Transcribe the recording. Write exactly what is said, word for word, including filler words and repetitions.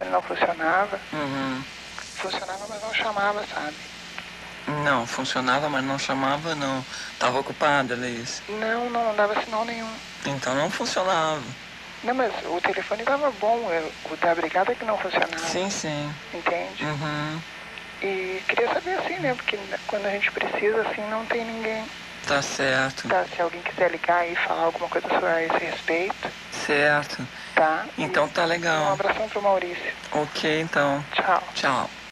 ele não funcionava. Uhum. Funcionava, mas não chamava, sabe? Não, funcionava, mas não chamava, não. Tava ocupado, era isso. Não, não, não dava sinal nenhum. Então não funcionava. Não, mas o telefone tava bom, eu, o da brigada que não funcionava. Sim, sim. Entende? Uhum. E queria saber assim, né? Porque quando a gente precisa, assim, não tem ninguém. Tá certo. Tá, se alguém quiser ligar e falar alguma coisa a esse respeito. Certo. Tá? Então e tá legal. Um abração pro Maurício. Ok, então. Tchau. Tchau.